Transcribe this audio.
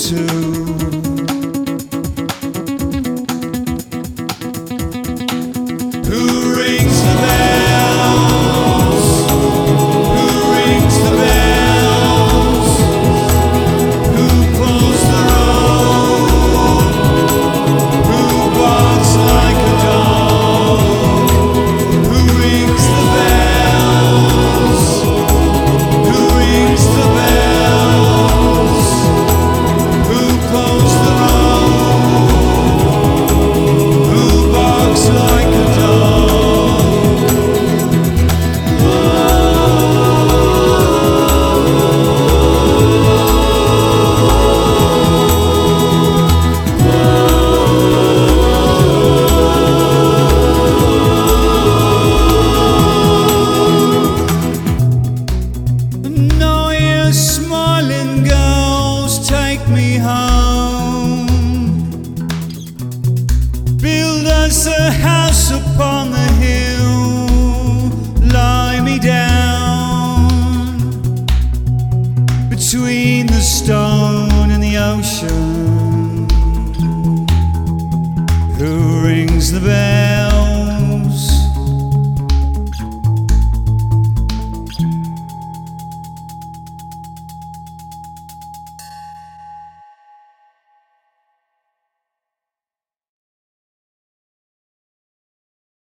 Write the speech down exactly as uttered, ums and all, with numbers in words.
too. Who rings the bells? Who rings the bells? Who pulls the rope? Who barks like a dog? Who rings the bells? Who rings the bells? Who pulls the rope? Who barks like a dog? Know your smiling girls, take me home. Build us a house upon the hill, lie me down between the stone and the ocean. Who rings the bell?